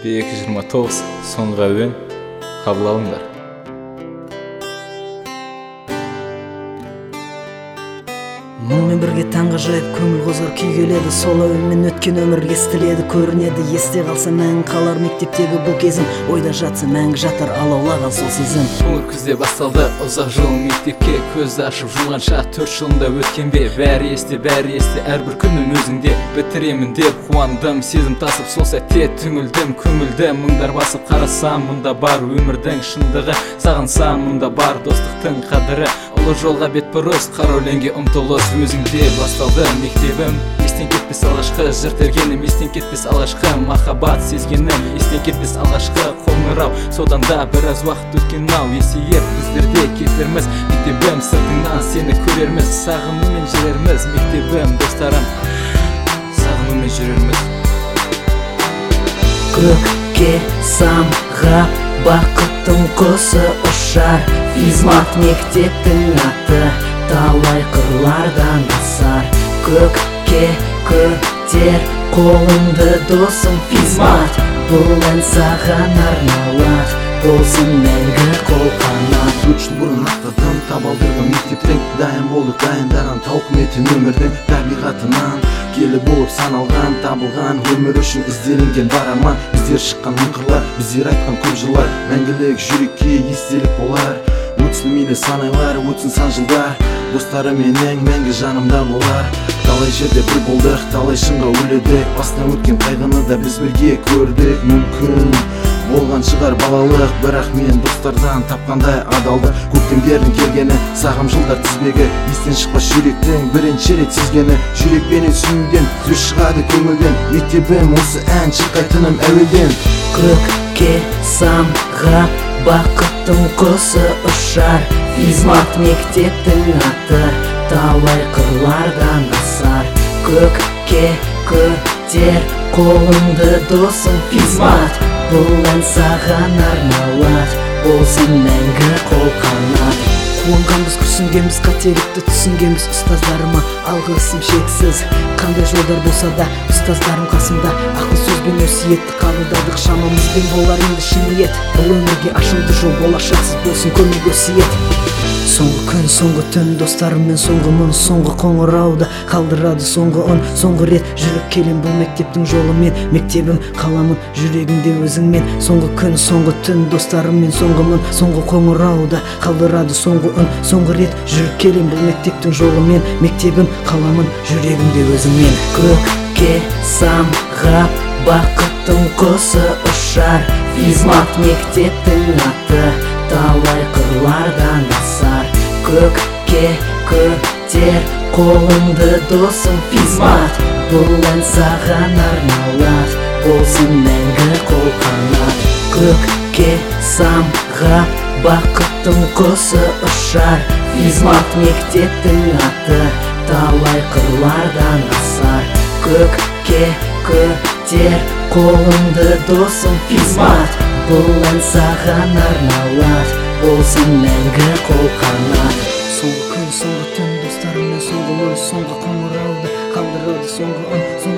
229 соңғы әуен қабыл алыңдар. Мұңмен бірге таңға жайып көңіл қозғар күй келеді. Сол әуенмен өткен өмір естіледі, көрінеді. Есте қалса мәңгі қалар мектептегі бұл кезім, ойда жатса мәңгі жатар алаулаған сол сезім. Қоңыр күзде басталды ұзақ жол мектепке, көзді ашып жұмғанша 4 жылында өткен бе. Бәрі есте, әрбір күнім өзіңде. Бітіремін деп қуандым, сезім тасып сол сәтте түңілдім, көңілді мұңдар басып қарасам, мұнда бар өмірдің шындығы, сағынсам мұнда бар достықтың қадірі. Ұлы жолға бет бұрыс, қара өлеңге ұмтылыс, өзіңде басталды мектебім. Естен кетпес алғашқы жыр тергенім, естен кетпес алғашқы махаббат сезгенім, естен кетпес алғашқы қоңырау. Содан да біраз уақыт өткен ау, есейіп біздерде кетерміз. Мектебім сыртыңнан сені көрерміз, сағынумен жүрерміз. Мектебім достарым, сағынумен жүрерміз. Көкке самғап бақыттың құсы ұшар, физмат мектептің аты талай қырлардан асар. Көкке көтер қолыңды досым, физмат бұл ән саған арналады, болсын мәңгі қолқанат. 4 жыл бұрын ақтадым табалдырған мектептің, дайын болдық дайындаған тауқыметін өмірдің табиғатынан келі болып саналған, табылған өмір үшін ізделінген бар арман. Біздер шыққан мың қырлар, біздер айтқан көп жылдар, мәңгілік жүрекке естелік болар. Өтсін мейлі сан айлар, өтсін сан жылдар, достарыменен мәңгі жанымда болар. Талай жерде бір болдық, талай шыңға өледік, бастан өткен қайғыны да біз бірге көрдік. Мүмкін болған шығар балалық, бірақ мен достардан тапқандай адалды. Көктемдердің келгені, сағым жылдар тізбегі, естен шықпас жүректің бірінші рет сезгені. Жүрекпенен сүюден сөз шығады көңілден, мектебім осы ән шырқайтыным әуелден. Көкке самғап бақыттың құсы ұшар, физмат мектептің аты талай қырлардан асар. Көкке көтер қолыңды досым, физмат бұл ән саған арналады, болсын мәңгі қолқанат. Қуанғанбыз, күрсінгенбіз, қателікті түсінгенбіз, ұстаздарыма алғысым шексіз. Қандай жолдар болса да ұстаздарым қасымда, ақыл сөзбен өсиетті қабылдадық, шамамызбен болар енді шын ниет. Бұл өмірге ашылды жол, болашақсыз болсын көмек өсиет. Соңғы күн, соңғы түн, достарыммен соңғы мұң, соңғы қоңырауда қалдырады соңғы үн. Соңғы рет жүріп келем бұл мектептің жолымен, мектебім қаламын жүрегімде өзіңмен. Соңғы күн, соңғы түн, достарыммен соңғы мұң, соңғы қоңырауда қалдырады соңғы үн. Соңғы рет жүріп келем бұл мектептің жолымен, мектебім қаламын жүрегімде өзіңмен. Көкке самғап бақыттың құсы ұшар, физмат мектептің аты талай қырлардан асар. Көкке көтер қолыңды досым, физмат бұл ән саған арналады, болсын мәңгі қолқанат. Көкке самғап бақыттың құсы ұшар, физмат мектептің аты талай қырлардан асар. Көкке көтер қолыңды досым, физмат бұл ән саған арналады, болсын мәңгі қолқанат. Соңғы күн, соңғы түн, достарыммен соңғы ой, соңғы қоңырауда қалдырады соңғы үн.